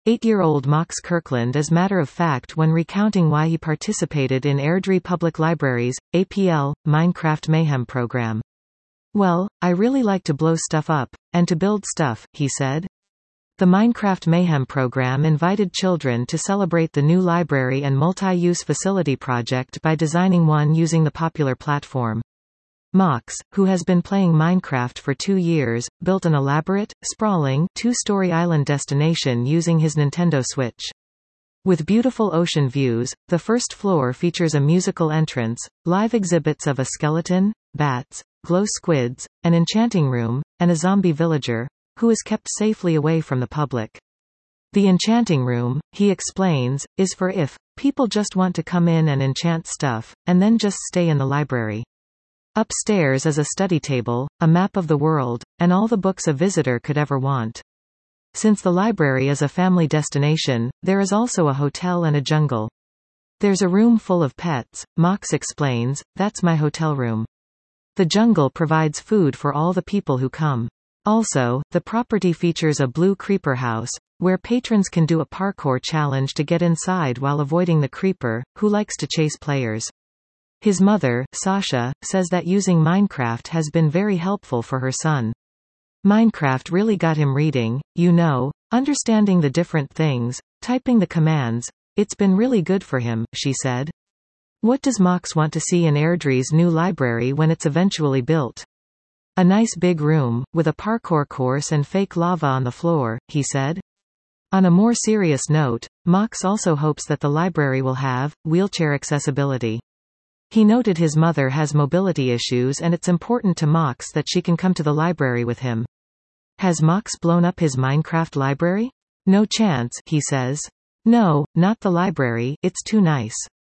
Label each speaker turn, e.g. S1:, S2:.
S1: 8-year-old Mox Kirkland is matter-of-fact when recounting why he participated in Airdrie Public Library's APL Minecraft Mayhem program. "Well, I really like to blow stuff up, and to build stuff," he said. The Minecraft Mayhem program invited children to celebrate the new library and multi-use facility project by designing one using the popular platform. Mox, who has been playing Minecraft for 2 years, built an elaborate, sprawling, 2-story island destination using his Nintendo Switch. With beautiful ocean views, the first floor features a musical entrance, live exhibits of a skeleton, bats, glow squids, an enchanting room, and a zombie villager, who is kept safely away from the public. The enchanting room, he explains, is for if people just want to come in and enchant stuff, and then just stay in the library. Upstairs is a study table, a map of the world, and all the books a visitor could ever want. Since the library is a family destination, there is also a hotel and a jungle. "There's a room full of pets," Mox explains, "that's my hotel room. The jungle provides food for all the people who come. Also, the property features a blue creeper house, where patrons can do a parkour challenge to get inside while avoiding the creeper, who likes to chase players." His mother, Sasha, says that using Minecraft has been very helpful for her son. "Minecraft really got him reading, understanding the different things, typing the commands. It's been really good for him," she said. What does Mox want to see in Airdrie's new library when it's eventually built? "A nice big room, with a parkour course and fake lava on the floor," he said. On a more serious note, Mox also hopes that the library will have wheelchair accessibility. He noted his mother has mobility issues and it's important to Mox that she can come to the library with him. Has Mox blown up his Minecraft library? "No chance," he says. "No, not the library, it's too nice.